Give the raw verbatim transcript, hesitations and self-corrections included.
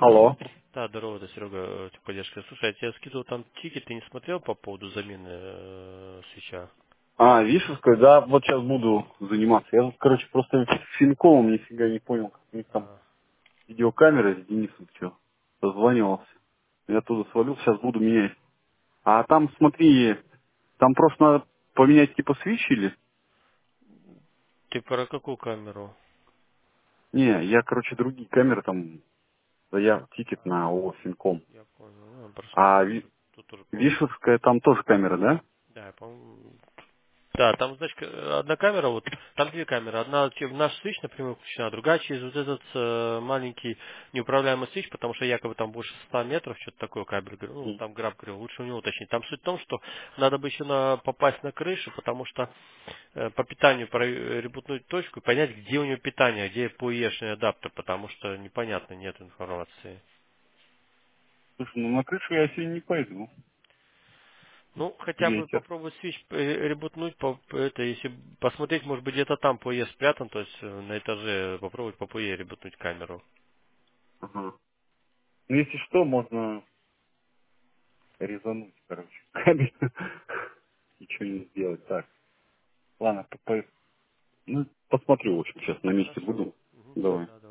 Алло. Да, здорово, это Серега, э, поддержка. Слушай, я тебе скидывал там тикет, ты не смотрел по поводу замены э, свеча? А, Вишевская, да, вот сейчас буду заниматься. Я тут, короче, просто финкомом нифига не понял, как у них там А, видеокамера с Денисом что, созванивался. Я оттуда свалил, сейчас буду менять. А там, смотри, там просто надо поменять типа свич или? ты про какую камеру? Не, я, короче, другие камеры там, да я тикет на А, ООО Финком. я понял, ну, я просто А смотрел, Ви- тут, тут тоже по-моему. Вишевская там тоже камера, да? Да, я по-моему. Да, там, значит, к- одна камера, вот, там две камеры. Одна че- в наш свич напрямую включена, а другая через вот этот э, маленький неуправляемый свич, потому что якобы там больше ста метров, что-то такое кабель, говорю, ну, Мгм. там граб говорил, лучше у него уточнить. Там суть в том, что надо бы еще на, попасть на крышу, потому что э, по питанию про- ребутнуть точку и понять, где у него питание, где поешный адаптер, потому что непонятно, нет информации. Слушай, ну на крышу я сегодня не пойду. Ну, хотя бы Ветер. попробовать свич э, ребутнуть, по, по- это, если посмотреть, может быть, где-то там ПОЕ спрятан, то есть э, на этаже попробовать по ПОЕ ребутнуть камеру. Ага. Ну если что, можно резануть, короче. Кабель. Ничего не сделать. Так, ладно, по- по- ну, посмотрю, в общем, сейчас на месте Хорошо. буду. Мгм. Давай. Да,